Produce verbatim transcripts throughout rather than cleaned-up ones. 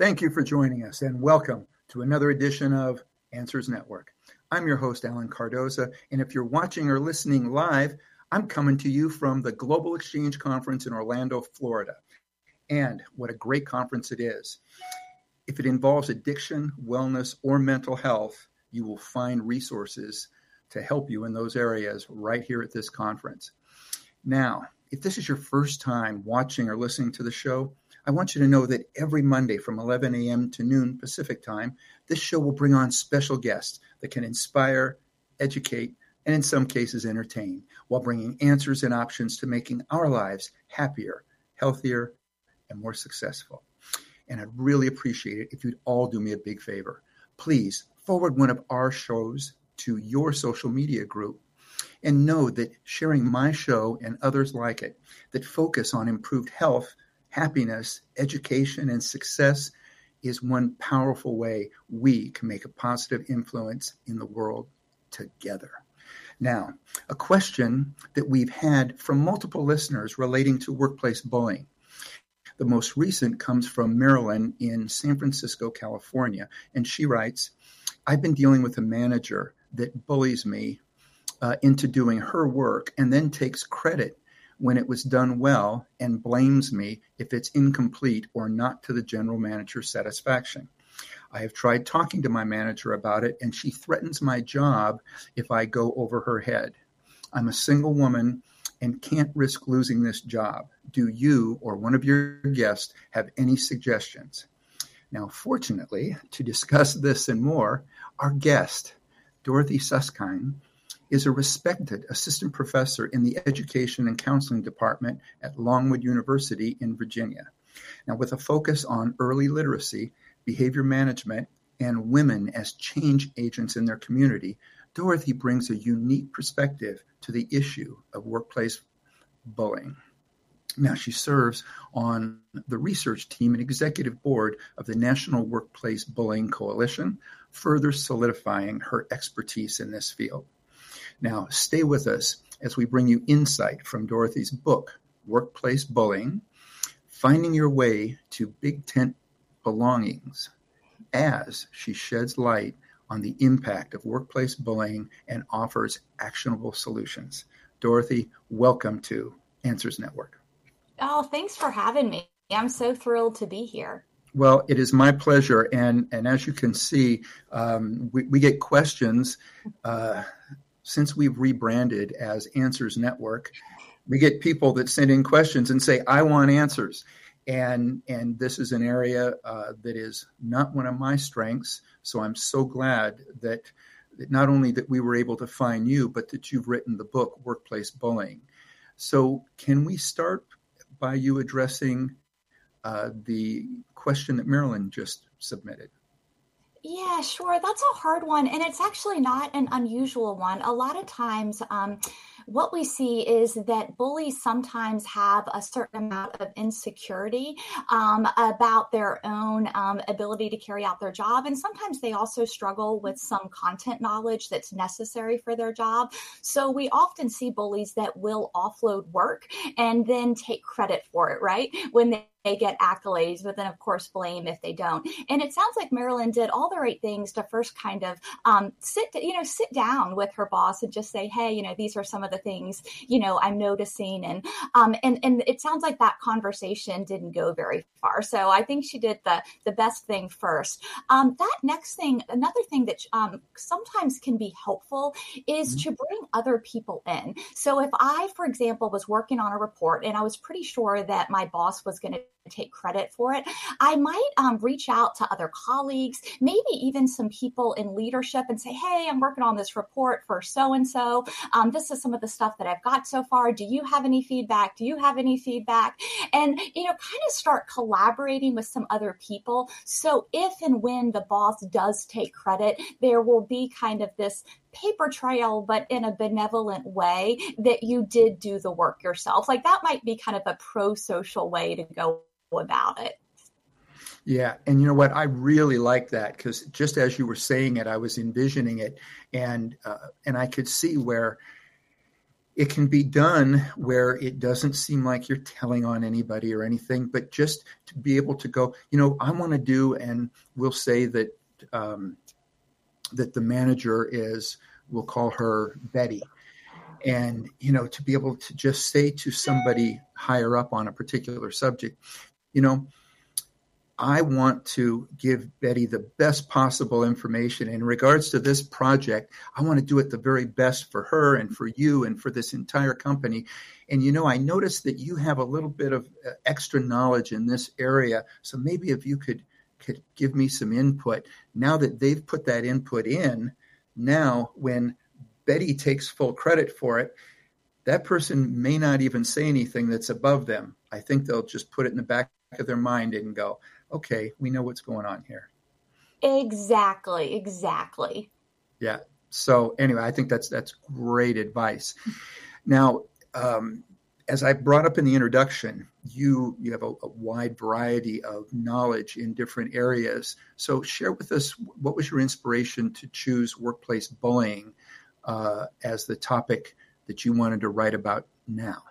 Thank you for joining us and welcome to another edition of Answers Network. I'm your host, Alan Cardoza, and if you're watching or listening live, I'm coming to you from the Global Exchange Conference in Orlando, Florida. And what a great conference it is. If it involves addiction, wellness, or mental health, you will find resources to help you in those areas right here at this conference. Now, if this is your first time watching or listening to the show, I want you to know that every Monday from eleven a.m. to noon Pacific time, this show will bring on special guests that can inspire, educate, and in some cases entertain, while bringing answers and options to making our lives happier, healthier, and more successful. And I'd really appreciate it if you'd all do me a big favor. Please forward one of our shows to your social media group. And know that sharing my show and others like it that focus on improved health, happiness, education, and success is one powerful way we can make a positive influence in the world together. Now, a question that we've had from multiple listeners relating to workplace bullying. The most recent comes from Marilyn in San Francisco, California, and she writes, I've been dealing with a manager that bullies me uh, into doing her work and then takes credit when it was done well and blames me if it's incomplete or not to the general manager's satisfaction. I have tried talking to my manager about it, and she threatens my job if I go over her head. I'm a single woman and can't risk losing this job. Do you or one of your guests have any suggestions? Now, fortunately, to discuss this and more, our guest, Dorothy Susskind, is a respected assistant professor in the Education and Counseling Department at Longwood University in Virginia. Now, with a focus on early literacy, behavior management, and women as change agents in their community, Dorothy brings a unique perspective to the issue of workplace bullying. Now, she serves on the research team and executive board of the National Workplace Bullying Coalition, further solidifying her expertise in this field. Now, stay with us as we bring you insight from Dorothy's book, Workplace Bullying, Finding Your Way to Big Tent Belongings, as she sheds light on the impact of workplace bullying and offers actionable solutions. Dorothy, welcome to Answers Network. Oh, thanks for having me. I'm so thrilled to be here. Well, it is my pleasure. And, and as you can see, um, we, we get questions. Uh, since we've rebranded as Answers Network, we get people that send in questions and say, I want answers. And, and this is an area uh, that is not one of my strengths. So I'm so glad that, that not only that we were able to find you, but that you've written the book, Workplace Bullying. So can we start by you addressing uh, the question that Marilyn just submitted? Yeah, sure. That's a hard one. And it's actually not an unusual one. A lot of times, um, what we see is that bullies sometimes have a certain amount of insecurity um, about their own um, ability to carry out their job. And sometimes they also struggle with some content knowledge that's necessary for their job. So we often see bullies that will offload work and then take credit for it, right? When they They get accolades, but then, of course, blame if they don't. And it sounds like Marilyn did all the right things to first kind of um, sit, you know, sit down with her boss and just say, hey, you know, these are some of the things, you know, I'm noticing. And um, and and it sounds like that conversation didn't go very far. So I think she did the, the best thing first. Um, that next thing, another thing that um, sometimes can be helpful is mm-hmm. to bring other people in. So if I, for example, was working on a report and I was pretty sure that my boss was going to take credit for it, I might um, reach out to other colleagues, maybe even some people in leadership and say, hey, I'm working on this report for so-and-so. Um, this is some of the stuff that I've got so far. Do you have any feedback? Do you have any feedback? And, you know, kind of start collaborating with some other people. So if and when the boss does take credit, there will be kind of this paper trail, but in a benevolent way that you did do the work yourself. Like that might be kind of a pro-social way to go about it. Yeah. And you know what? I really like that because just as you were saying it, I was envisioning it and, uh, and I could see where it can be done where it doesn't seem like you're telling on anybody or anything, but just to be able to go, you know, I want to do, and we'll say that um, that the manager is, we'll call her Betty. And, you know, to be able to just say to somebody higher up on a particular subject, you know, I want to give Betty the best possible information in regards to this project. I want to do it the very best for her and for you and for this entire company. And, you know, I noticed that you have a little bit of extra knowledge in this area. So maybe if you could, could give me some input. Now that they've put that input in, now when Betty takes full credit for it, that person may not even say anything that's above them. I think they'll just put it in the back of their mind and go, okay, we know what's going on here. Exactly, exactly. Yeah. So anyway, I think that's that's great advice. Now, um, as I brought up in the introduction, you you have a, a wide variety of knowledge in different areas. So share with us, what was your inspiration to choose workplace bullying uh, as the topic that you wanted to write about now?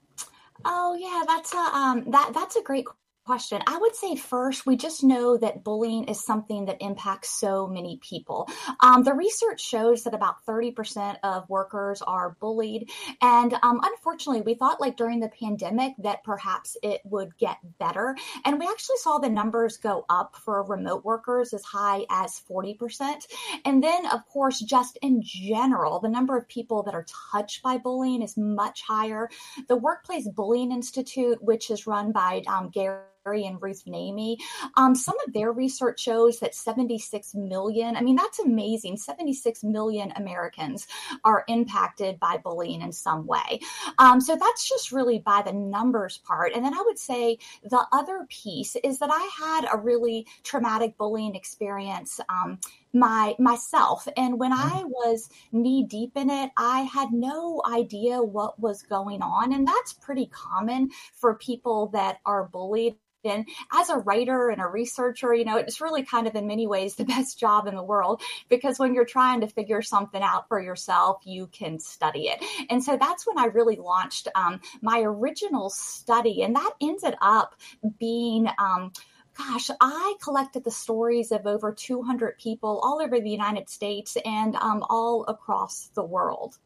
Oh yeah, that's a um, that that's a great question. I would say first, we just know that bullying is something that impacts so many people. Um, the research shows that about thirty percent of workers are bullied. And um, unfortunately, we thought like during the pandemic that perhaps it would get better. And we actually saw the numbers go up for remote workers as high as forty percent. And then, of course, just in general, the number of people that are touched by bullying is much higher. The Workplace Bullying Institute, which is run by um, Gary and Ruth Namey, um, some of their research shows that seventy-six million, I mean, that's amazing, seventy-six million Americans are impacted by bullying in some way. Um, so that's just really by the numbers part. And then I would say the other piece is that I had a really traumatic bullying experience um, my myself. And when I was knee deep in it, I had no idea what was going on. And that's pretty common for people that are bullied. And as a writer and a researcher, you know, it's really kind of in many ways the best job in the world, because when you're trying to figure something out for yourself, you can study it. And so that's when I really launched um, my original study. And that ended up being um, Gosh, I collected the stories of over two hundred people all over the United States and um, all across the world.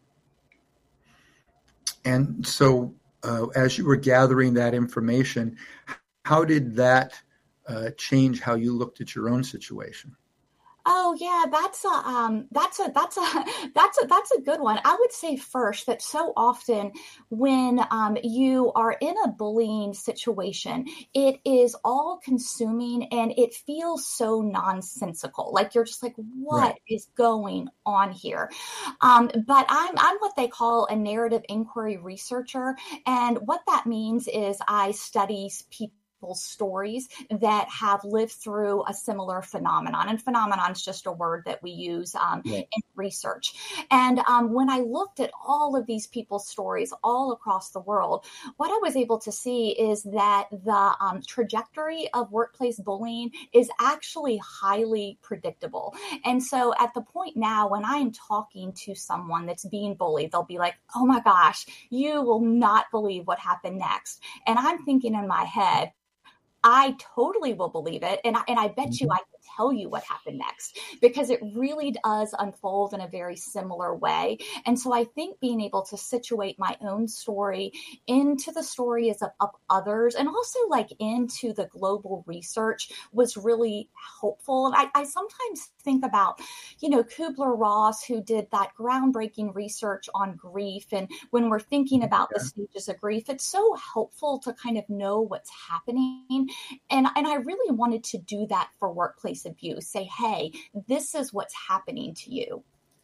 And so uh, as you were gathering that information, how did that uh, change how you looked at your own situation? Oh yeah, that's a um, that's a that's a that's a that's a good one. I would say first that so often when um, you are in a bullying situation, it is all consuming and it feels so nonsensical. Like you're just like, what right. is going on here? Um, but I'm I'm what they call a narrative inquiry researcher, and what that means is I study people. Stories that have lived through a similar phenomenon. And phenomenon is just a word that we use um, yeah. in research. And um, when I looked at all of these people's stories all across the world, what I was able to see is that the um, trajectory of workplace bullying is actually highly predictable. And so at the point now, when I am talking to someone that's being bullied, they'll be like, oh my gosh, you will not believe what happened next. And I'm thinking in my head, I totally will believe it. And I, and I bet you I can tell you what happened next, because it really does unfold in a very similar way. And so I think being able to situate my own story into the stories of, of others, and also like into the global research, was really helpful. And I, I sometimes think about, you know, Kubler-Ross, who did that groundbreaking research on grief. And when we're thinking about yeah. the stages of grief, it's so helpful to kind of know what's happening. And, and I really wanted to do that for workplace abuse. Say, hey, this is what's happening to you.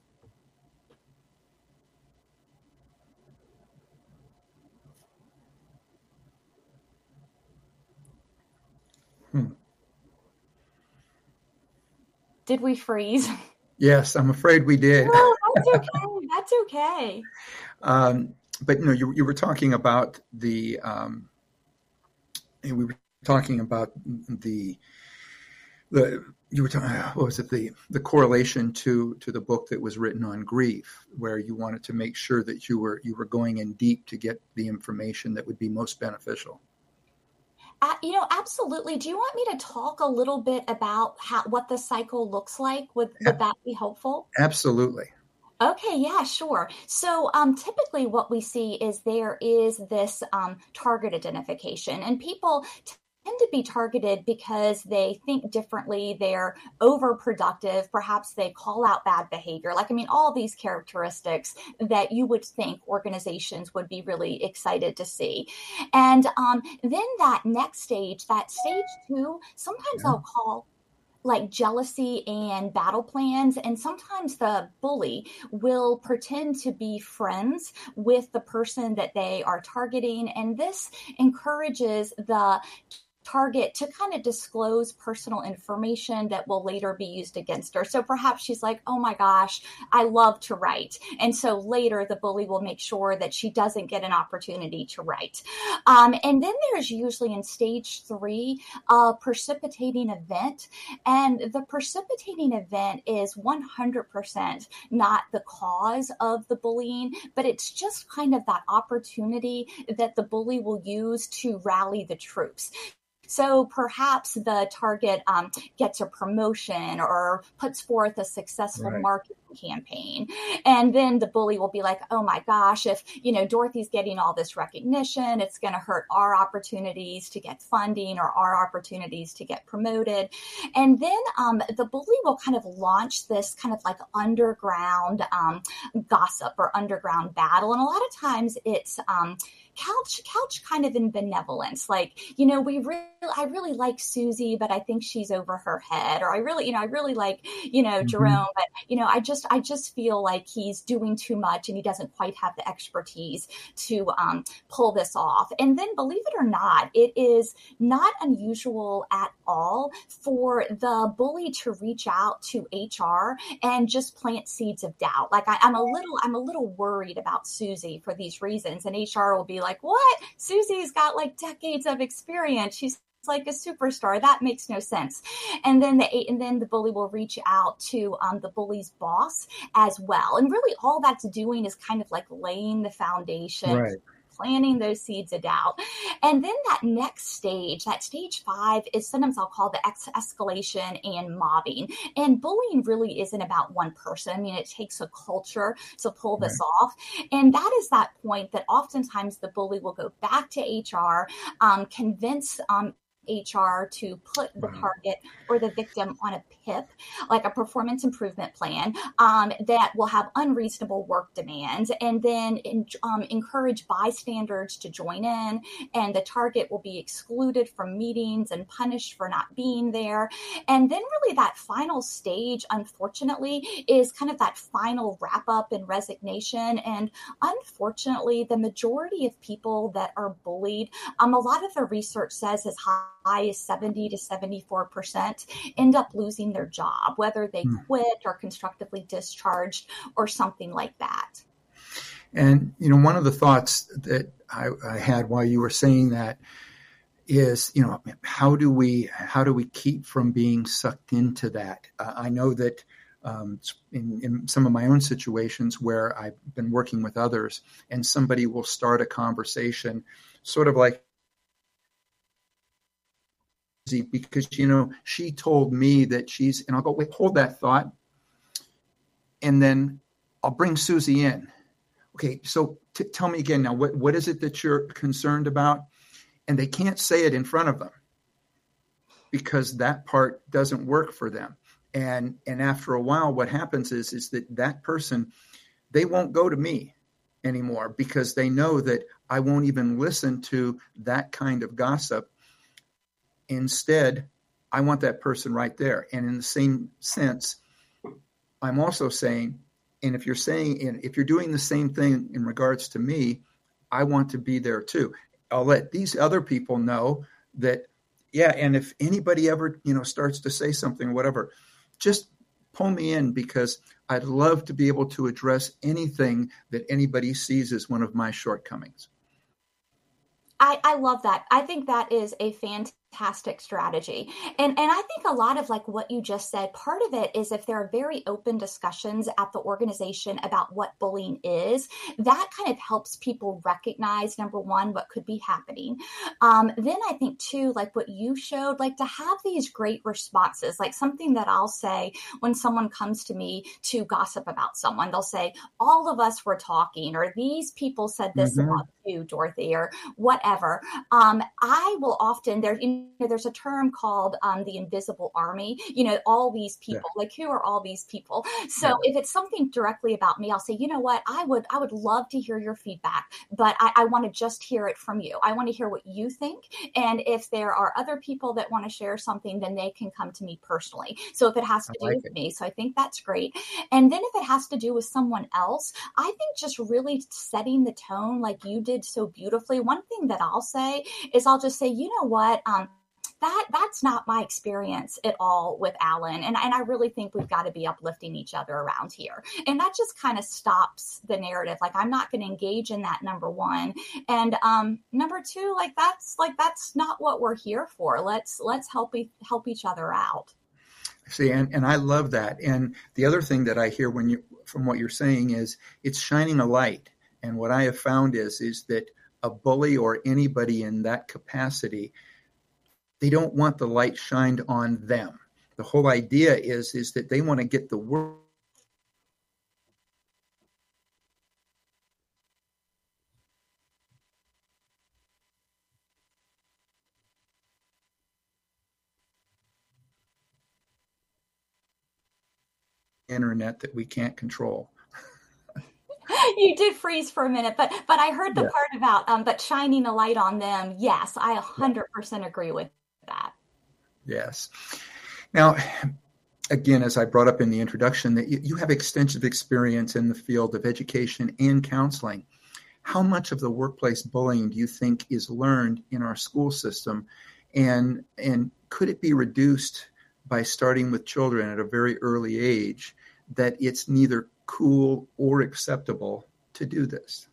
Hmm. Did we freeze? Yes, I'm afraid we did. No, that's okay. That's okay. Um, but you know, you, you were talking about the, um, and we were talking about the, the you were talking, what was it, the, the correlation to, to the book that was written on grief, where you wanted to make sure that you were, you were going in deep to get the information that would be most beneficial. Uh, you know, absolutely. Do you want me to talk a little bit about how, what the cycle looks like? Would, would that be helpful? Absolutely. Okay, yeah, sure. So um, typically what we see is there is this um, target identification, and people t- tend to be targeted because they think differently, they're overproductive, perhaps they call out bad behavior. Like, I mean, all these characteristics that you would think organizations would be really excited to see. And um, then that next stage, that stage two, sometimes yeah. I'll call like jealousy and battle plans. And sometimes the bully will pretend to be friends with the person that they are targeting. And this encourages the target to kind of disclose personal information that will later be used against her. So perhaps she's like, oh my gosh, I love to write. And so later the bully will make sure that she doesn't get an opportunity to write. Um, and then there's usually in stage three, a precipitating event. And the precipitating event is one hundred percent not the cause of the bullying, but it's just kind of that opportunity that the bully will use to rally the troops. So perhaps the target um, gets a promotion or puts forth a successful right. marketing campaign. And then the bully will be like, oh my gosh, if, you know, Dorothy's getting all this recognition, it's going to hurt our opportunities to get funding or our opportunities to get promoted. And then um, the bully will kind of launch this kind of like underground um, gossip or underground battle. And a lot of times it's um, couch, couch kind of in benevolence. Like, you know, we really, I really like Susie, but I think she's over her head. Or I really, you know, I really like, you know, mm-hmm. Jerome, but, you know, I just, I just feel like he's doing too much and he doesn't quite have the expertise to um, pull this off. And then believe it or not, it is not unusual at all for the bully to reach out to H R and just plant seeds of doubt. Like I, I'm a little, I'm a little worried about Susie for these reasons. And H R will be like, what? Susie's got like decades of experience. She's like a superstar. That makes no sense. And then the and then the bully will reach out to um, the bully's boss as well. And really all that's doing is kind of like laying the foundation, right. planting those seeds of doubt. And then that next stage, that stage five is sometimes I'll call the ex- escalation and mobbing. And bullying really isn't about one person. I mean, it takes a culture to pull this right. off. And that is that point that oftentimes the bully will go back to H R, um, convince um, H R to put the target or the victim on a P I P, like a performance improvement plan, um, that will have unreasonable work demands, and then in, um, encourage bystanders to join in, and the target will be excluded from meetings and punished for not being there. And then really that final stage, unfortunately, is kind of that final wrap up and resignation. And unfortunately, the majority of people that are bullied, um, a lot of the research says is high high as seventy to seventy-four percent end up losing their job, whether they hmm. quit or constructively discharged or something like that. And, you know, one of the thoughts that I, I had while you were saying that is, you know, how do we, how do we keep from being sucked into that? Uh, I know that um, in, in some of my own situations where I've been working with others and somebody will start a conversation sort of like, because, you know, she told me that she's, and I'll go, wait, hold that thought. And then I'll bring Susie in. Okay, so t- tell me again now, what, what is it that you're concerned about? And they can't say it in front of them because that part doesn't work for them. And, and after a while, what happens is, is that that person, they won't go to me anymore because they know that I won't even listen to that kind of gossip. Instead, I want that person right there. And in the same sense, I'm also saying, and if you're saying, and if you're doing the same thing in regards to me, I want to be there too. I'll let these other people know that, yeah, and if anybody ever, you know, starts to say something or whatever, just pull me in because I'd love to be able to address anything that anybody sees as one of my shortcomings. I, I love that. I think that is a fantastic fantastic strategy. And and I think a lot of like what you just said, part of it is if there are very open discussions at the organization about what bullying is, that kind of helps people recognize, number one, what could be happening. Um, then I think too, like what you showed, like to have these great responses, like something that I'll say when someone comes to me to gossip about someone, they'll say, all of us were talking, or these people said this Mm-hmm. about you, Dorothy, or whatever. Um, I will often, there, you know, there's a term called um, the invisible army, you know, all these people, yeah. like who are all these people? So yeah. if it's something directly about me, I'll say, you know what, I would, I would love to hear your feedback, but I, I want to just hear it from you. I want to hear what you think. And if there are other people that want to share something, then they can come to me personally. So if it has to I do like with it. me, so I think that's great. And then if it has to do with someone else, I think just really setting the tone like you did so beautifully. One thing that I'll say is I'll just say, you know what, um, that that's not my experience at all with Alan. And, and I really think we've got to be uplifting each other around here. And that just kind of stops the narrative. Like, I'm not going to engage in that, number one. And um, number two, like that's like, that's not what we're here for. Let's, let's help, e- help each other out. See, and, and I love that. And the other thing that I hear when you, from what you're saying is it's shining a light. And what I have found is, is that a bully or anybody in that capacity, they don't want the light shined on them. The whole idea is, is that they want to get the word internet that we can't control. You did freeze for a minute, but but I heard the yeah. part about um, but shining a light on them. Yes, I one hundred percent agree with that. Yes. Now, again, as I brought up in the introduction, that you, you have extensive experience in the field of education and counseling. How much of the workplace bullying do you think is learned in our school system, and and could it be reduced by starting with children at a very early age, that it's neither cool or acceptable to do this?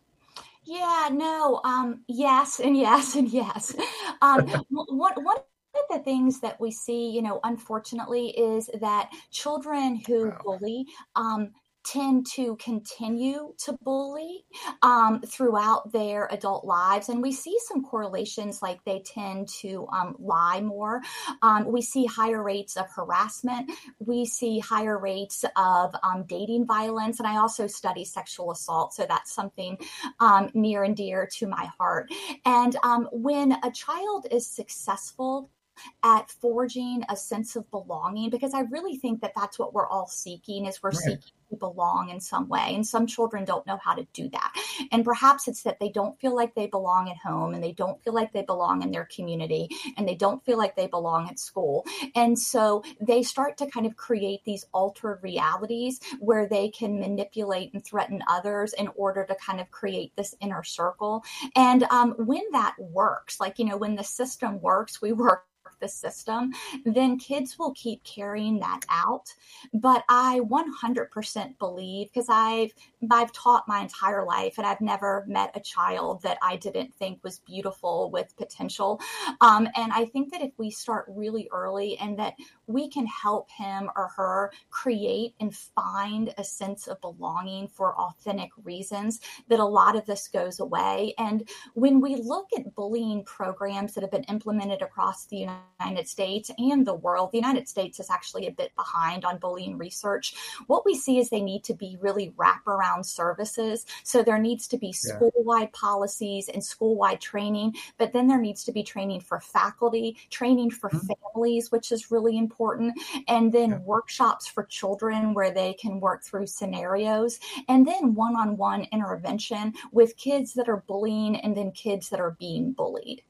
Yeah, no, um, yes, and yes, and yes. Um, one, one of the things that we see, you know, unfortunately, is that children who wow. bully um, tend to continue to bully um, throughout their adult lives. And we see some correlations, like they tend to um, lie more. Um, we see higher rates of harassment. We see higher rates of um, dating violence. And I also study sexual assault. So that's something um, near and dear to my heart. And um, when a child is successful at forging a sense of belonging, because I really think that that's what we're all seeking, is we're right. seeking to belong in some way. And some children don't know how to do that. And perhaps it's that they don't feel like they belong at home, and they don't feel like they belong in their community, and they don't feel like they belong at school. And so they start to kind of create these altered realities where they can manipulate and threaten others in order to kind of create this inner circle. And um, when that works, like, you know, when the system works, we work the system, then kids will keep carrying that out. But I one hundred percent believe, because I've I've taught my entire life, and I've never met a child that I didn't think was beautiful with potential. Um, and I think that if we start really early, and that we can help him or her create and find a sense of belonging for authentic reasons, that a lot of this goes away. And when we look at bullying programs that have been implemented across the United United States and the world, the United States is actually a bit behind on bullying research. What we see is they need to be really wraparound services. So there needs to be school-wide policies and school-wide training, but then there needs to be training for faculty, training for mm-hmm. families, which is really important, and then yeah. workshops for children where they can work through scenarios, and then one-on-one intervention with kids that are bullying and then kids that are being bullied.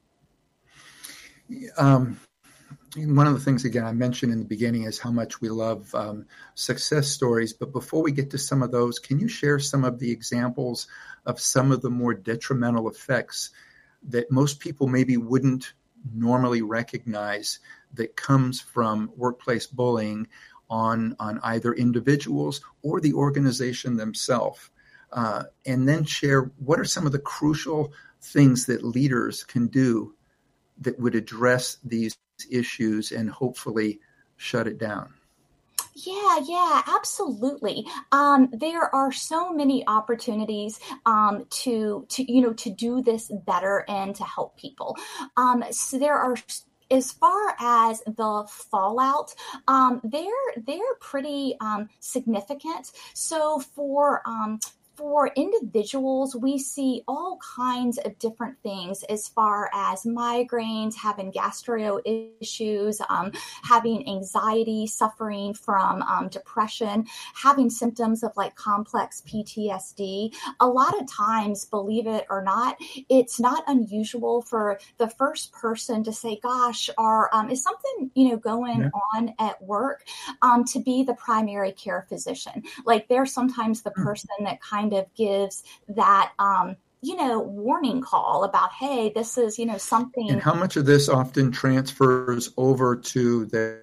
Um, one of the things, again, I mentioned in the beginning is how much we love um, success stories. But before we get to some of those, can you share some of the examples of some of the more detrimental effects that most people maybe wouldn't normally recognize that comes from workplace bullying on, on either individuals or the organization themselves? Uh, and then share what are some of the crucial things that leaders can do that would address these issues and hopefully shut it down? Yeah, yeah, absolutely. Um, there are so many opportunities um, to to you know to do this better and to help people. Um, so there are. As far as the fallout, um, they're they're pretty um, significant. So for um, for individuals, we see all kinds of different things as far as migraines, having gastro issues, um, having anxiety, suffering from um, depression, having symptoms of like complex P T S D. A lot of times, believe it or not, it's not unusual for the first person to say, gosh, are, um, is something, you know, going yeah. on at work, um, to be the primary care physician. Like they're sometimes the person that kind of gives that, um, you know, warning call about, hey, this is, you know, something. And how much of this often transfers over to the,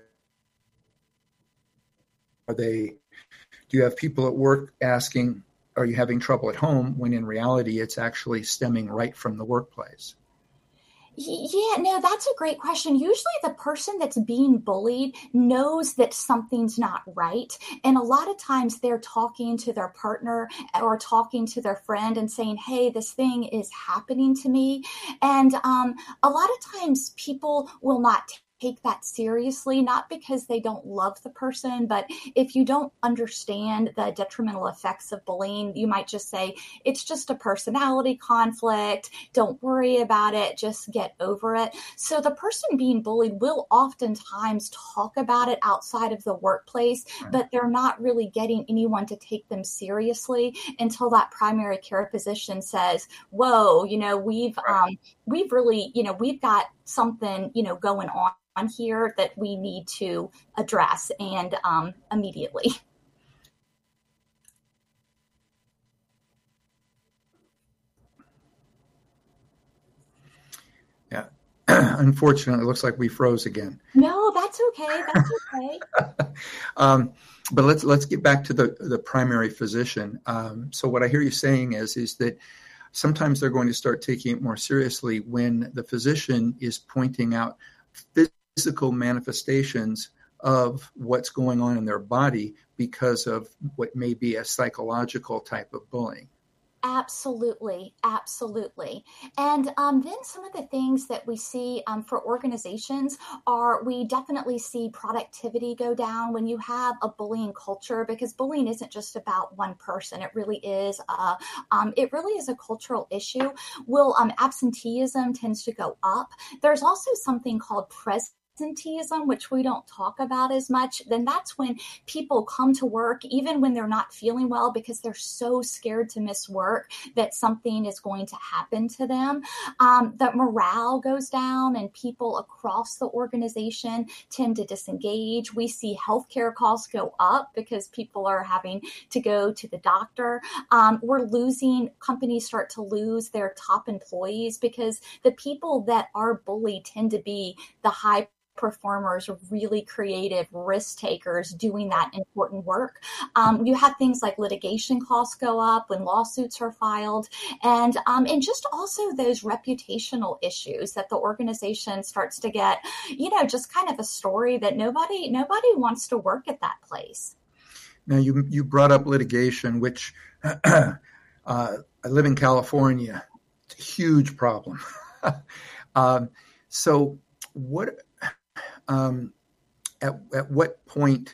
are they, do you have people at work asking, are you having trouble at home? When in reality, it's actually stemming right from the workplace. Yeah, no, that's a great question. Usually the person that's being bullied knows that something's not right. And a lot of times they're talking to their partner or talking to their friend and saying, hey, this thing is happening to me. And um, a lot of times people will not take take that seriously, not because they don't love the person, but if you don't understand the detrimental effects of bullying, you might just say, it's just a personality conflict. Don't worry about it. Just get over it. So the person being bullied will oftentimes talk about it outside of the workplace, right. but they're not really getting anyone to take them seriously until that primary care physician says, whoa, you know, we've, right. um, we've really, you know, we've got something, you know, going on on here that we need to address and um, immediately. Yeah. Unfortunately, it looks like we froze again. No, that's okay. That's okay. um, but let's let's get back to the, the primary physician. Um, so what I hear you saying is, is that sometimes they're going to start taking it more seriously when the physician is pointing out physical manifestations of what's going on in their body because of what may be a psychological type of bullying. Absolutely. Absolutely. And um, then some of the things that we see um, for organizations are we definitely see productivity go down when you have a bullying culture, because bullying isn't just about one person. It really is a, um, it really is a cultural issue. Will um, absenteeism tends to go up. There's also something called presence. Absenteeism, which we don't talk about as much, then that's when people come to work even when they're not feeling well because they're so scared to miss work that something is going to happen to them. Um, the morale goes down and people across the organization tend to disengage. We see healthcare costs go up because people are having to go to the doctor. Um, we're losing, companies start to lose their top employees because the people that are bullied tend to be the high performers, really creative risk takers doing that important work. Um, you have things like litigation costs go up when lawsuits are filed, and um, and just also those reputational issues that the organization starts to get, you know, just kind of a story that nobody nobody wants to work at that place. Now you you brought up litigation, which uh, I live in California. It's a huge problem. um, so what? Um, at, at what point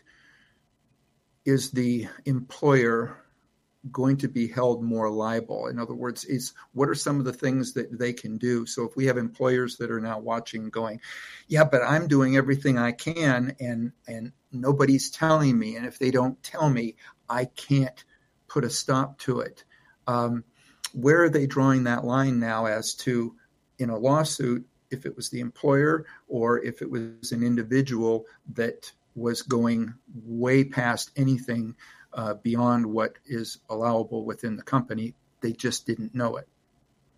is the employer going to be held more liable? In other words, is what are some of the things that they can do? So if we have employers that are now watching going, yeah, but I'm doing everything I can and, and nobody's telling me. And if they don't tell me, I can't put a stop to it. Um, where are they drawing that line now as to, in a lawsuit, if it was the employer or if it was an individual that was going way past anything uh, beyond what is allowable within the company, they just didn't know it?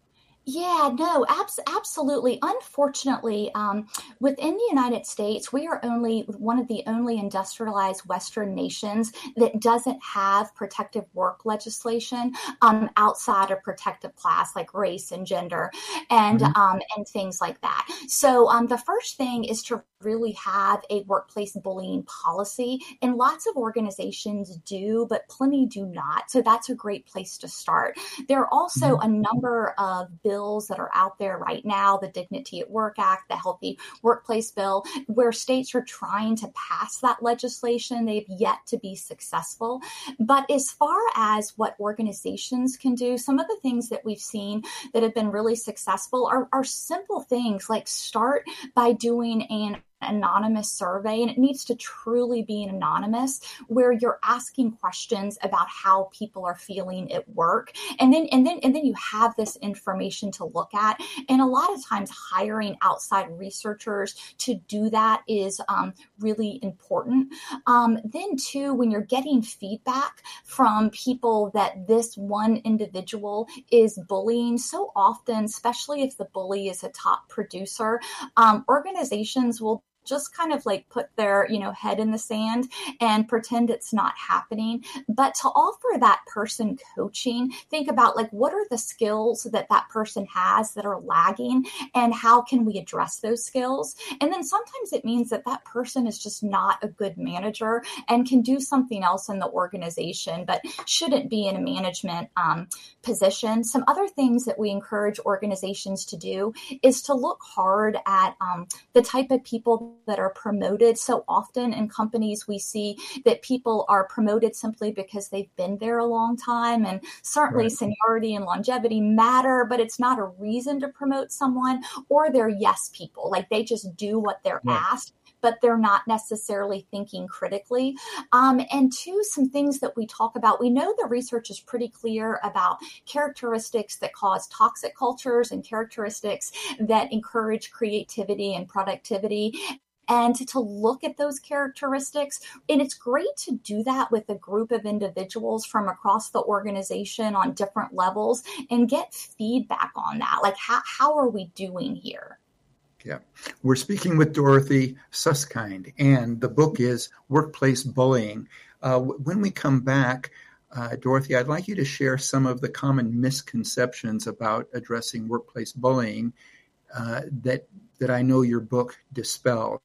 Yeah, no, abs- absolutely. Unfortunately, um, within the United States, we are only one of the only industrialized Western nations that doesn't have protective work legislation um, outside of protective class, like race and gender, and Mm-hmm. um, and things like that. So um, the first thing is to really have a workplace bullying policy, and lots of organizations do, but plenty do not. So that's a great place to start. There are also a number of bills that are out there right now, the Dignity at Work Act, the Healthy Workplace Bill, where states are trying to pass that legislation. They've yet to be successful. But as far as what organizations can do, some of the things that we've seen that have been really successful are, are simple things like start by doing an anonymous survey, and it needs to truly be an anonymous, where you're asking questions about how people are feeling at work, and then and then and then you have this information to look at. And a lot of times hiring outside researchers to do that is um, really important. Um, then too, when you're getting feedback from people that this one individual is bullying, so often, especially if the bully is a top producer, um, organizations will just kind of like put their, you know, head in the sand and pretend it's not happening. But to offer that person coaching, think about like, what are the skills that that person has that are lagging, and how can we address those skills? And then sometimes it means that that person is just not a good manager and can do something else in the organization, but shouldn't be in a management um, position. Some other things that we encourage organizations to do is to look hard at um, the type of people that are promoted. So often in companies, we see that people are promoted simply because they've been there a long time. And certainly right. Seniority and longevity matter, but it's not a reason to promote someone. Or they're yes people, like they just do what they're right. asked, but they're not necessarily thinking critically. Um, and two, some things that we talk about, we know the research is pretty clear about characteristics that cause toxic cultures and characteristics that encourage creativity and productivity, and to look at those characteristics. And it's great to do that with a group of individuals from across the organization on different levels and get feedback on that. Like, how, how are we doing here? Yeah. We're speaking with Dorothy Susskind, and the book is Workplace Bullying. Uh, when we come back, uh, Dorothy, I'd like you to share some of the common misconceptions about addressing workplace bullying uh, that, that I know your book dispels.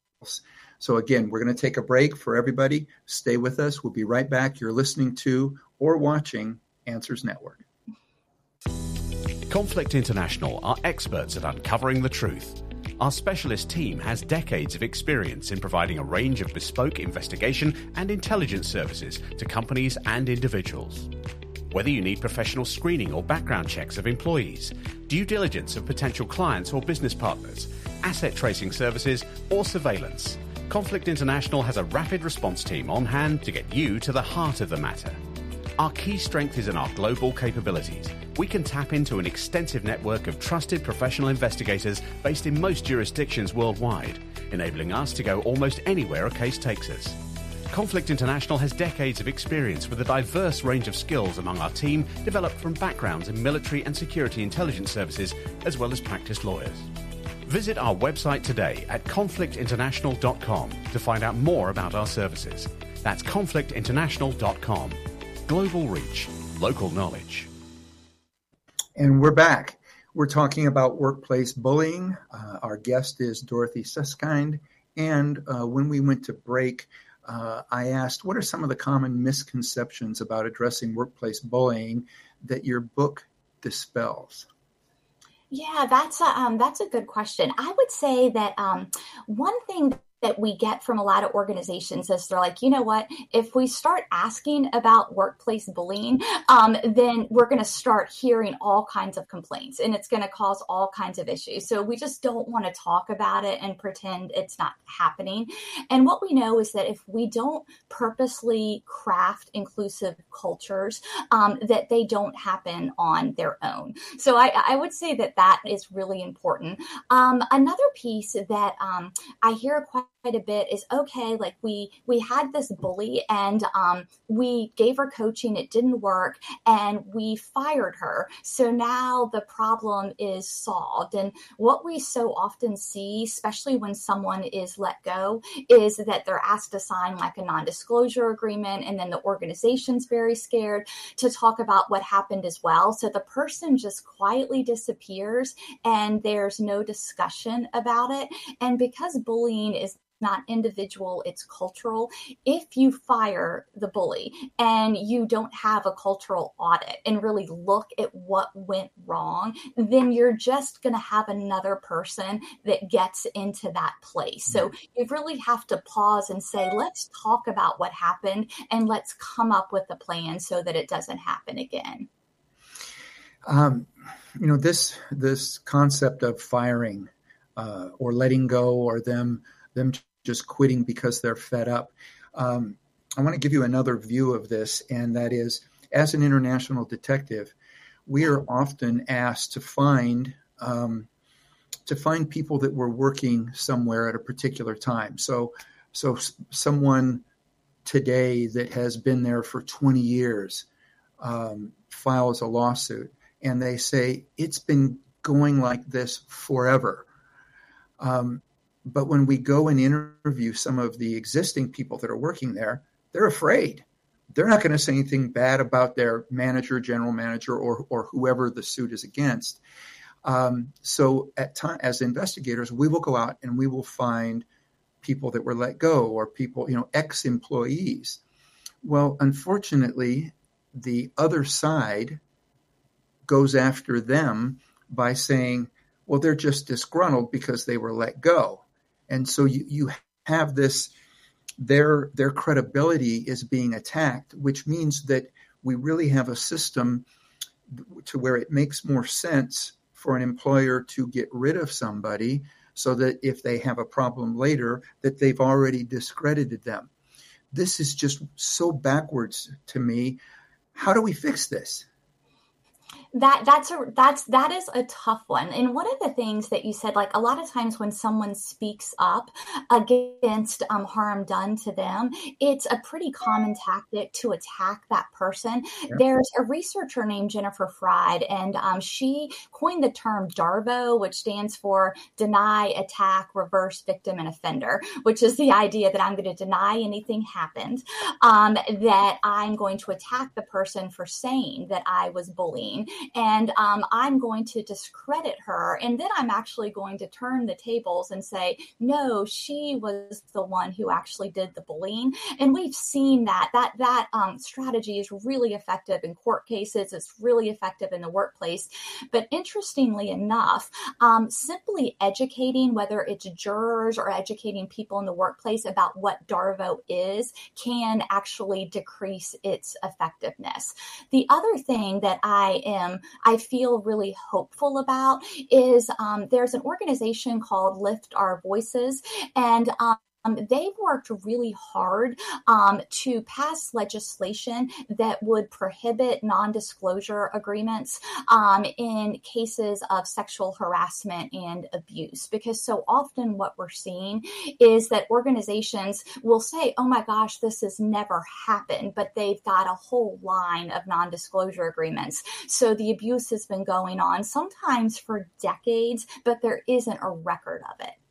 So again, we're going to take a break for everybody. Stay with us. We'll be right back. You're listening to or watching Answers Network. Conflict International are experts at uncovering the truth. Our specialist team has decades of experience in providing a range of bespoke investigation and intelligence services to companies and individuals. Whether you need professional screening or background checks of employees, due diligence of potential clients or business partners, asset tracing services, or surveillance, Conflict International has a rapid response team on hand to get you to the heart of the matter. Our key strength is in our global capabilities. We can tap into an extensive network of trusted professional investigators based in most jurisdictions worldwide, enabling us to go almost anywhere a case takes us. Conflict International has decades of experience with a diverse range of skills among our team, developed from backgrounds in military and security intelligence services, as well as practiced lawyers. Visit our website today at conflict international dot com to find out more about our services. That's conflict international dot com. Global reach, local knowledge. And we're back. We're talking about workplace bullying. Uh, our guest is Dorothy Susskind. And uh, when we went to break, uh, I asked, what are some of the common misconceptions about addressing workplace bullying that your book dispels? Yeah, that's a, um, that's a good question. I would say that um, one thing that we get from a lot of organizations is they're like, you know what, if we start asking about workplace bullying, um, then we're going to start hearing all kinds of complaints, and it's going to cause all kinds of issues. So we just don't want to talk about it and pretend it's not happening. And what we know is that if we don't purposely craft inclusive cultures, um, that they don't happen on their own. So I, I would say that that is really important. Um, another piece that um, I hear quite a bit is, okay, like we we had this bully and um, we gave her coaching, it didn't work, and we fired her. So now the problem is solved. And what we so often see, especially when someone is let go, is that they're asked to sign like a non-disclosure agreement, and then the organization's very scared to talk about what happened as well. So the person just quietly disappears and there's no discussion about it. And because bullying is not individual, it's cultural. If you fire the bully and you don't have a cultural audit and really look at what went wrong, then you're just going to have another person that gets into that place. So you really have to pause and say, let's talk about what happened and let's come up with a plan so that it doesn't happen again. Um, you know, this this concept of firing uh, or letting go, or them them just quitting because they're fed up. Um, I want to give you another view of this, and that is, as an international detective, we are often asked to find um, to find people that were working somewhere at a particular time. So, so someone today that has been there for twenty years um, files a lawsuit, and they say it's been going like this forever. Um, But when we go and interview some of the existing people that are working there, they're afraid. They're not going to say anything bad about their manager, general manager, or or whoever the suit is against. Um, so at time, as investigators, we will go out and we will find people that were let go, or people, you know, ex-employees. Well, unfortunately, the other side goes after them by saying, well, they're just disgruntled because they were let go. And so you, you have this, their their credibility is being attacked, which means that we really have a system to where it makes more sense for an employer to get rid of somebody so that if they have a problem later, that they've already discredited them. This is just so backwards to me. How do we fix this? That that's a that's that is a tough one. And one of the things that you said, like a lot of times when someone speaks up against um, harm done to them, it's a pretty common tactic to attack that person. Yeah. There's a researcher named Jennifer Fried, and um, she coined the term DARVO, which stands for deny, attack, reverse, victim, and offender, which is the idea that I'm going to deny anything happened, um, that I'm going to attack the person for saying that I was bullying. And um, I'm going to discredit her. And then I'm actually going to turn the tables and say, no, she was the one who actually did the bullying. And we've seen that, that, that um, strategy is really effective in court cases. It's really effective in the workplace. But interestingly enough, um, simply educating, whether it's jurors or educating people in the workplace about what DARVO is, can actually decrease its effectiveness. The other thing that I am I feel really hopeful about is um, there's an organization called Lift Our Voices, and um, Um, they've worked really hard um, to pass legislation that would prohibit non-disclosure agreements um, in cases of sexual harassment and abuse. Because so often what we're seeing is that organizations will say, oh my gosh, this has never happened, but they've got a whole line of non-disclosure agreements. So the abuse has been going on sometimes for decades, but there isn't a record of it.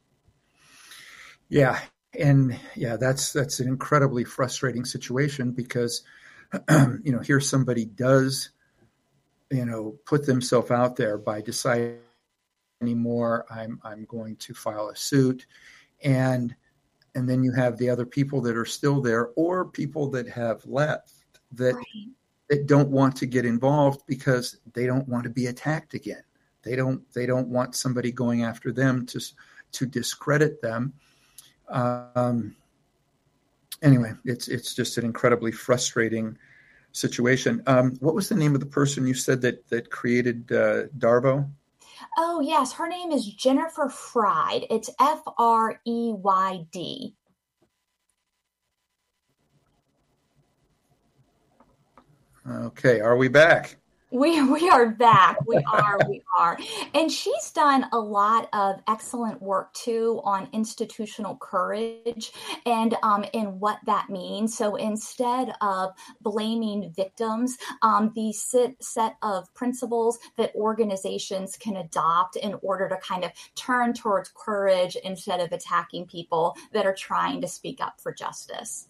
Yeah. And yeah, that's that's an incredibly frustrating situation because, you know, here somebody does, you know, put themselves out there by deciding anymore, I'm I'm going to file a suit. And and then you have the other people that are still there, or people that have left that, right. that don't want to get involved because they don't want to be attacked again. They don't they don't want somebody going after them to to discredit them. Um, anyway, it's it's just an incredibly frustrating situation. Um, what was the name of the person you said that that created uh, DARVO? Oh, yes. Her name is Jennifer Fried. It's F R E Y D. Okay. Are we back? We we are back. We are, we are. And she's done a lot of excellent work too on institutional courage and um, and what that means. So instead of blaming victims, um, the set, set of principles that organizations can adopt in order to kind of turn towards courage instead of attacking people that are trying to speak up for justice.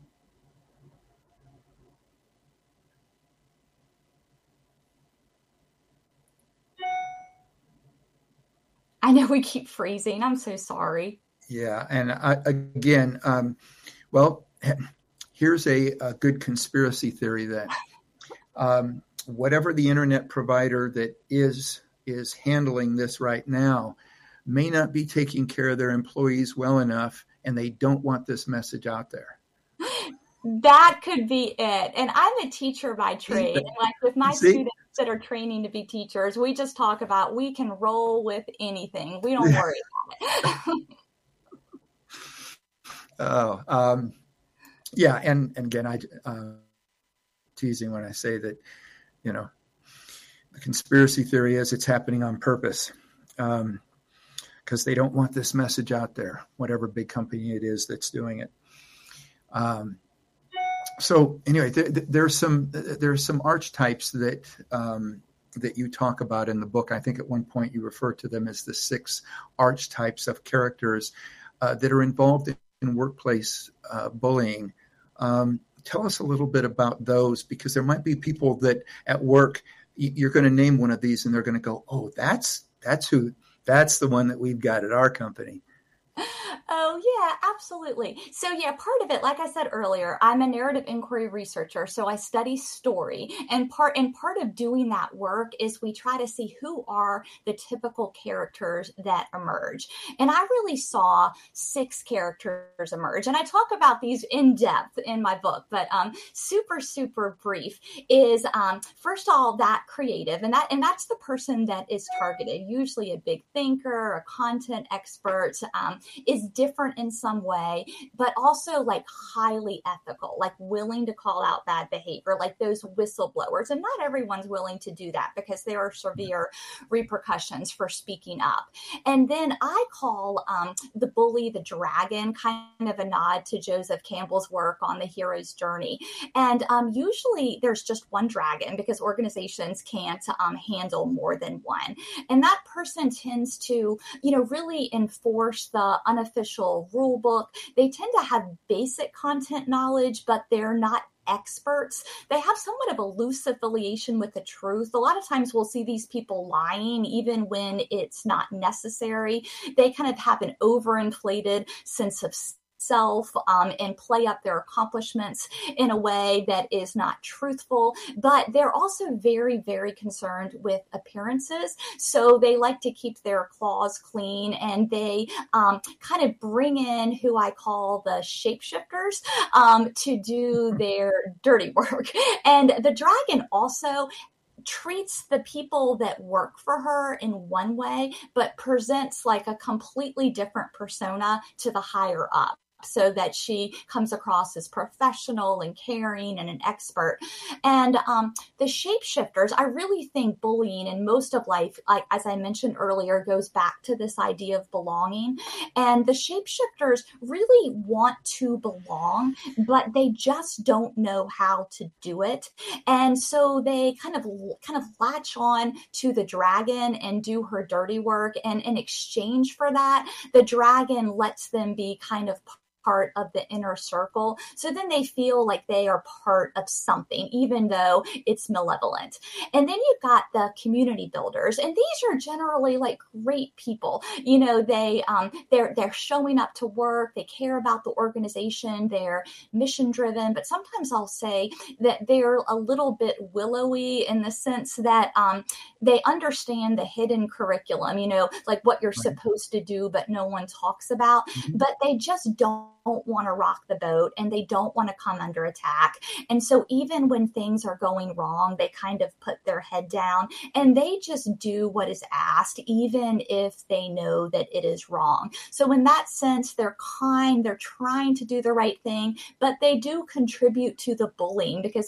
I know we keep freezing. I'm so sorry. Yeah. And I, again, um, well, here's a, a good conspiracy theory that um, whatever the internet provider that is is handling this right now may not be taking care of their employees well enough, and they don't want this message out there. That could be it. And I'm a teacher by trade. And like with my See? students that are training to be teachers, we just talk about we can roll with anything. We don't worry about it. oh, um, yeah. And, and again, I uh, teasing when I say that, you know, the conspiracy theory is it's happening on purpose because um, they don't want this message out there, whatever big company it is that's doing it. Um, So anyway, there, there's some there's some archetypes that um, that you talk about in the book. I think at one point you refer to them as the six archetypes of characters uh, that are involved in workplace uh, bullying. Um, tell us a little bit about those, because there might be people that at work you're going to name one of these and they're going to go, "Oh, that's that's who that's the one that we've got at our company." Oh, yeah, absolutely. So, yeah, part of it, like I said earlier, I'm a narrative inquiry researcher, so I study story. And part and part of doing that work is we try to see who are the typical characters that emerge. And I really saw six characters emerge. And I talk about these in depth in my book, but um, super, super brief is, um, first of all, that creative. And that and that's the person that is targeted, usually a big thinker, a content expert, um, is different in some way, but also like highly ethical, like willing to call out bad behavior, like those whistleblowers. And not everyone's willing to do that because there are severe repercussions for speaking up. And then I call um, the bully the dragon, kind of a nod to Joseph Campbell's work on the hero's journey. And um, usually there's just one dragon because organizations can't um, handle more than one. And that person tends to, you know, really enforce the unofficial rule book. They tend to have basic content knowledge, but they're not experts. They have somewhat of a loose affiliation with the truth. A lot of times we'll see these people lying even when it's not necessary. They kind of have an overinflated sense of self um, and play up their accomplishments in a way that is not truthful, but they're also very, very concerned with appearances. So they like to keep their claws clean, and they um, kind of bring in who I call the shapeshifters um, to do their dirty work. And the dragon also treats the people that work for her in one way, but presents like a completely different persona to the higher up, so that she comes across as professional and caring and an expert. And um, the shapeshifters, I really think bullying in most of life, like as I mentioned earlier, goes back to this idea of belonging. And the shapeshifters really want to belong, but they just don't know how to do it. And so they kind of kind of latch on to the dragon and do her dirty work. And in exchange for that, the dragon lets them be kind of part of the inner circle. So then they feel like they are part of something, even though it's malevolent. And then you've got the community builders, and these are generally like great people. You know, they um, they're they're showing up to work. They care about the organization. They're mission driven. But sometimes I'll say that they're a little bit willowy in the sense that um, they understand the hidden curriculum. You know, like what you're right. supposed to do, but no one talks about. Mm-hmm. But they just don't. don't want to rock the boat, and they don't want to come under attack. And so even when things are going wrong, they kind of put their head down and they just do what is asked, even if they know that it is wrong. So in that sense, they're kind, they're trying to do the right thing, but they do contribute to the bullying, because if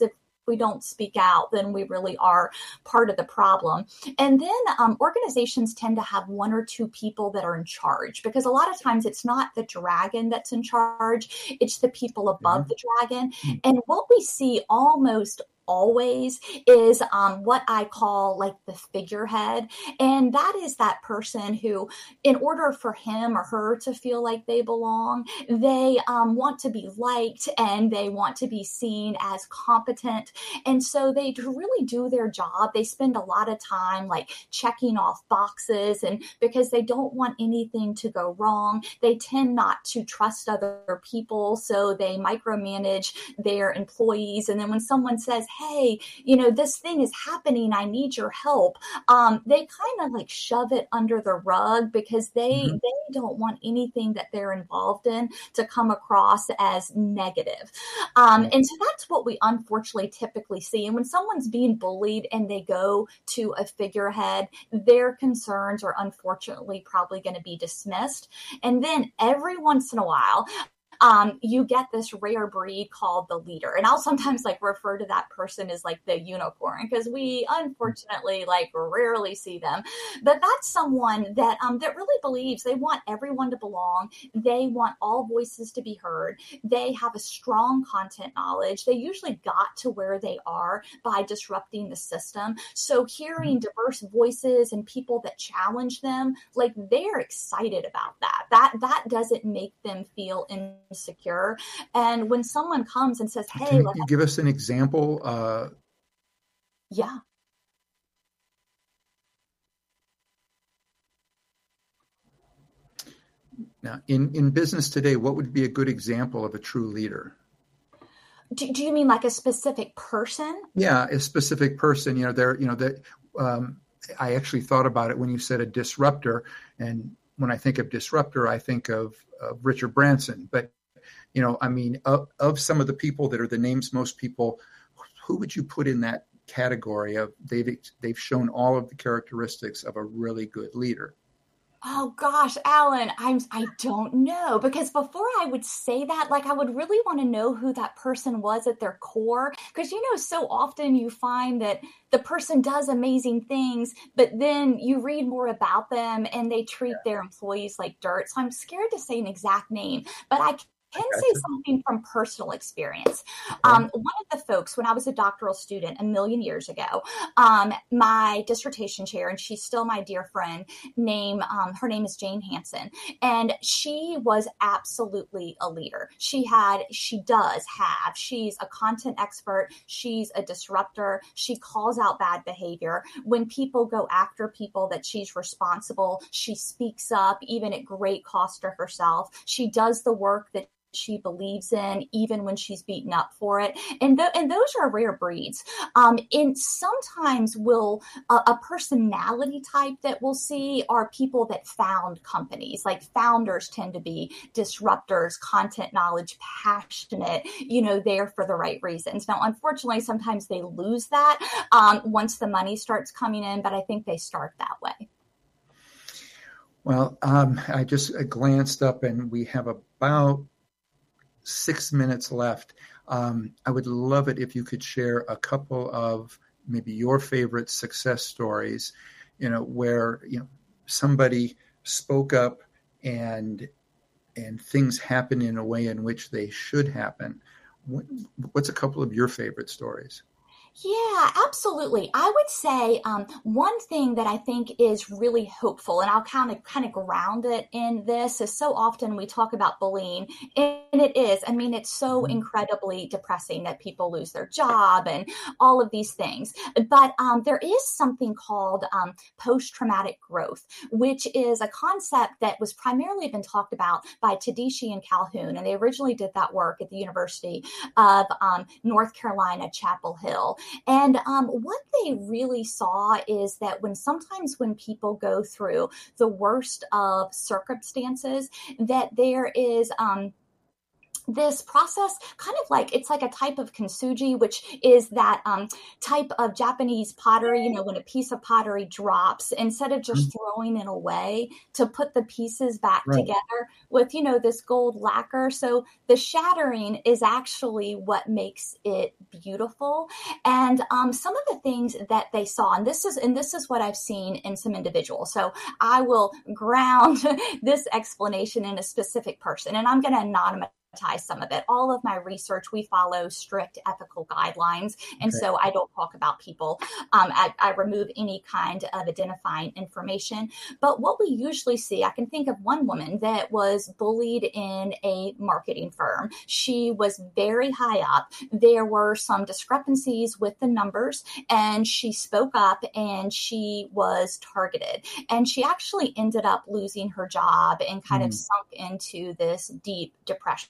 we don't speak out, then we really are part of the problem. And then um, organizations tend to have one or two people that are in charge, because a lot of times it's not the dragon that's in charge, it's the people above mm-hmm. the dragon. Mm-hmm. And what we see almost always is um, what I call like the figurehead. And that is that person who, in order for him or her to feel like they belong, they um, want to be liked and they want to be seen as competent. And so they really do their job. They spend a lot of time like checking off boxes, and because they don't want anything to go wrong, they tend not to trust other people. So they micromanage their employees. And then when someone says, hey, you know, this thing is happening, I need your help, um, they kind of like shove it under the rug, because they mm-hmm. they don't want anything that they're involved in to come across as negative. Um, and so that's what we unfortunately typically see. And when someone's being bullied and they go to a figurehead, their concerns are unfortunately probably going to be dismissed. And then every once in a while, Um, you get this rare breed called the leader. And I'll sometimes like refer to that person as like the unicorn, because we unfortunately like rarely see them. But that's someone that um, that really believes they want everyone to belong. They want all voices to be heard. They have a strong content knowledge. They usually got to where they are by disrupting the system. So hearing diverse voices and people that challenge them, like they're excited about that. That that doesn't make them feel in secure. And when someone comes and says, hey, can you give us an example? Uh... Yeah. Now, in, in business today, what would be a good example of a true leader? Do, do you mean like a specific person? Yeah, a specific person. You know, there, you know, that um, I actually thought about it when you said a disruptor. And when I think of disruptor, I think of, of Richard Branson. But you know, I mean, of, of some of the people that are the names most people, who would you put in that category of they've they've shown all of the characteristics of a really good leader? Oh gosh, Alan, I'm I don't know, because before I would say that, like I would really want to know who that person was at their core, because you know, so often you find that the person does amazing things, but then you read more about them and they treat yeah. their employees like dirt. So I'm scared to say an exact name, but I can say something from personal experience. Um, one of the folks, when I was a doctoral student a million years ago, um, my dissertation chair, and she's still my dear friend, name, um, her name is Jane Hansen, and she was absolutely a leader. She had, she does have, she's a content expert. She's a disruptor. She calls out bad behavior. When people go after people that she's responsible, she speaks up, even at great cost to herself. She does the work that she believes in, even when she's beaten up for it. And, th- and those are rare breeds. Um, and sometimes will uh, a personality type that we'll see are people that found companies. Like founders tend to be disruptors, content knowledge, passionate, you know, there for the right reasons. Now, unfortunately, sometimes they lose that um, once the money starts coming in, but I think they start that way. Well, um, I just glanced up and we have about six minutes left. Um, I would love it if you could share a couple of maybe your favorite success stories, you know, where, you know, somebody spoke up and and things happen in a way in which they should happen. What's a couple of your favorite stories? Yeah, absolutely. I would say um, one thing that I think is really hopeful, and I'll kind of kind of ground it in this, is so often we talk about bullying, and it is. I mean, it's so incredibly depressing that people lose their job and all of these things. But um, there is something called um, post-traumatic growth, which is a concept that was primarily been talked about by Tedeschi and Calhoun, and they originally did that work at the University of um, North Carolina, Chapel Hill. And um, what they really saw is that when sometimes when people go through the worst of circumstances, that there is um, this process, kind of like, it's like a type of kintsugi, which is that um, type of Japanese pottery, you know, when a piece of pottery drops, instead of just mm-hmm. throwing it away, to put the pieces back right. together with, you know, this gold lacquer. So the shattering is actually what makes it beautiful. And um, some of the things that they saw, and this is, and this is what I've seen in some individuals. So I will ground this explanation in a specific person, and I'm going to anonymize some of it. All of my research, we follow strict ethical guidelines. And okay. so I don't talk about people. Um, I, I remove any kind of identifying information. But what we usually see, I can think of one woman that was bullied in a marketing firm. She was very high up. There were some discrepancies with the numbers, and she spoke up and she was targeted. And she actually ended up losing her job and kind mm. of sunk into this deep depression.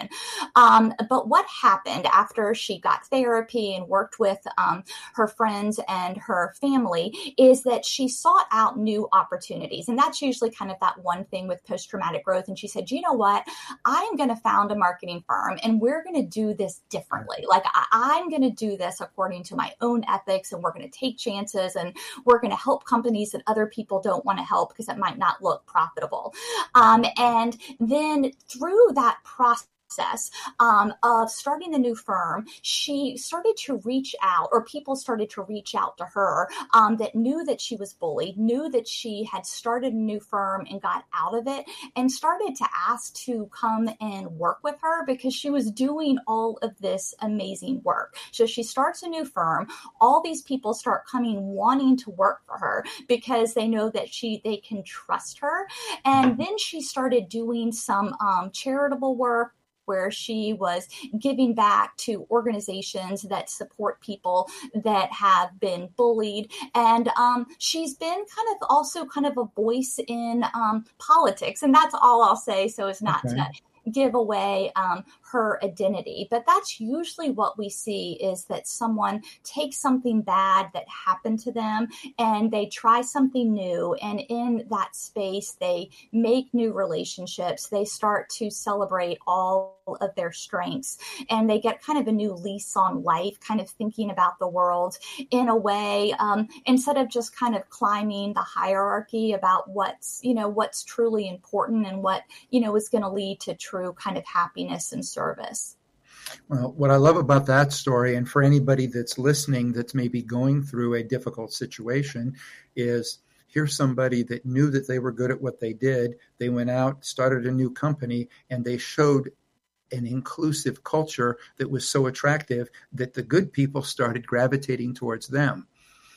Um, but what happened after she got therapy and worked with um, her friends and her family is that she sought out new opportunities. And that's usually kind of that one thing with post-traumatic growth. And she said, you know what, I'm going to found a marketing firm and we're going to do this differently. Like I- I'm going to do this according to my own ethics, and we're going to take chances, and we're going to help companies that other people don't want to help because it might not look profitable. Um, and then through that process, process um, of starting the new firm, she started to reach out, or people started to reach out to her um, that knew that she was bullied, knew that she had started a new firm and got out of it, and started to ask to come and work with her because she was doing all of this amazing work. So she starts a new firm. All these people start coming wanting to work for her because they know that she they can trust her. And then she started doing some um, charitable work, where she was giving back to organizations that support people that have been bullied. And um, she's been kind of also kind of a voice in um, politics. And that's all I'll say, so as not okay. to give away um, her identity. But that's usually what we see, is that someone takes something bad that happened to them and they try something new. And in that space, they make new relationships. They start to celebrate all of their strengths, and they get kind of a new lease on life, kind of thinking about the world in a way, um, instead of just kind of climbing the hierarchy about what's, you know, what's truly important and what, you know, is going to lead to true kind of happiness and service. Well, what I love about that story, and for anybody that's listening that's maybe going through a difficult situation, is here's somebody that knew that they were good at what they did. They went out, started a new company, and they showed an inclusive culture that was so attractive that the good people started gravitating towards them.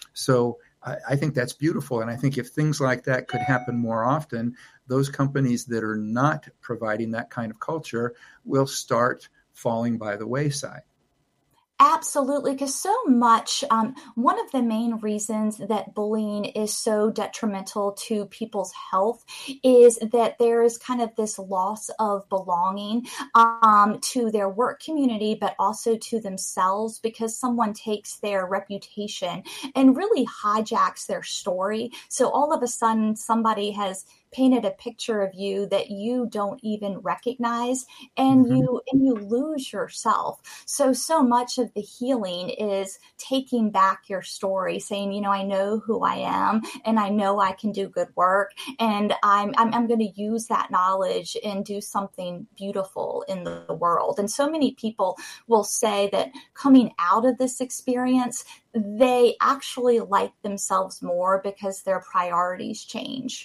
So I, I think that's beautiful. And I think if things like that could happen more often, those companies that are not providing that kind of culture will start falling by the wayside. Absolutely, because so much, um, one of the main reasons that bullying is so detrimental to people's health is that there is kind of this loss of belonging um, to their work community, but also to themselves, because someone takes their reputation and really hijacks their story. So all of a sudden, somebody has painted a picture of you that you don't even recognize, and mm-hmm. you and you lose yourself. So, so much of the healing is taking back your story, saying, you know, I know who I am, and I know I can do good work, and I'm I'm, I'm going to use that knowledge and do something beautiful in the world. And so many people will say that coming out of this experience, they actually like themselves more because their priorities change.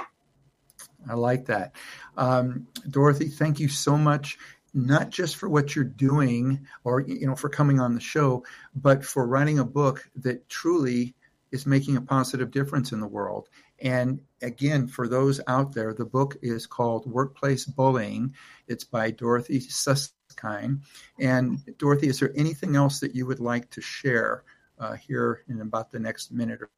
I like that. Um, Dorothy, thank you so much, not just for what you're doing or, you know, for coming on the show, but for writing a book that truly is making a positive difference in the world. And again, for those out there, the book is called Workplace Bullying. It's by Dorothy Susskind. And Dorothy, is there anything else that you would like to share uh, here in about the next minute or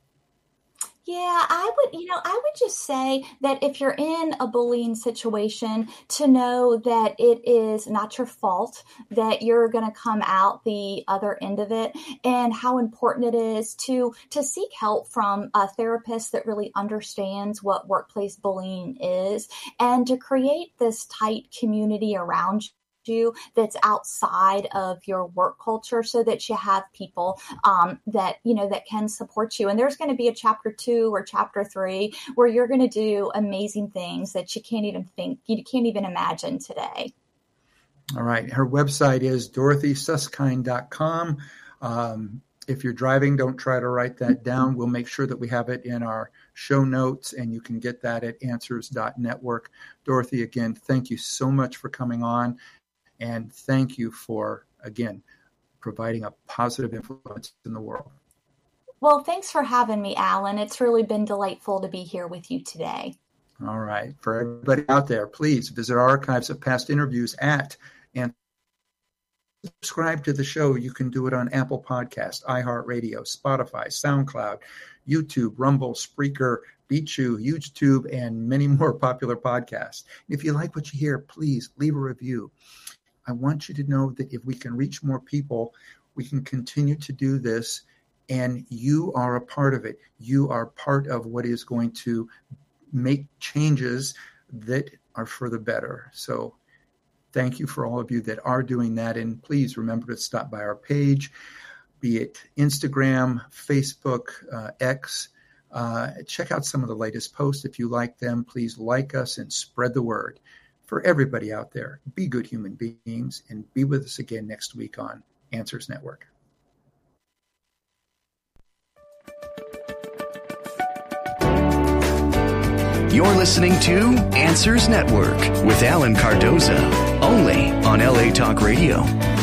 Yeah, I would, you know, I would just say that if you're in a bullying situation, to know that it is not your fault, that you're going to come out the other end of it, and how important it is to to seek help from a therapist that really understands what workplace bullying is, and to create this tight community around you you that's outside of your work culture, so that you have people um, that, you know, that can support you. And there's going to be a chapter two or chapter three where you're going to do amazing things that you can't even think, you can't even imagine today. All right. Her website is dorothy susskind dot com. Um, if you're driving, don't try to write that down. We'll make sure that we have it in our show notes, and you can get that at answers dot network. Dorothy, again, thank you so much for coming on, and thank you for, again, providing a positive influence in the world. Well, thanks for having me, Alan. It's really been delightful to be here with you today. All right. For everybody out there, please visit our archives of past interviews at and subscribe to the show. You can do it on Apple Podcasts, iHeartRadio, Spotify, SoundCloud, YouTube, Rumble, Spreaker, BitChute, YouTube, and many more popular podcasts. If you like what you hear, please leave a review. I want you to know that if we can reach more people, we can continue to do this, and you are a part of it. You are part of what is going to make changes that are for the better. So thank you for all of you that are doing that. And please remember to stop by our page, be it Instagram, Facebook, uh, X. Uh, check out some of the latest posts. If you like them, please like us and spread the word. For everybody out there, be good human beings, and be with us again next week on Answers Network. You're listening to Answers Network with Alan Cardoza, only on L A Talk Radio.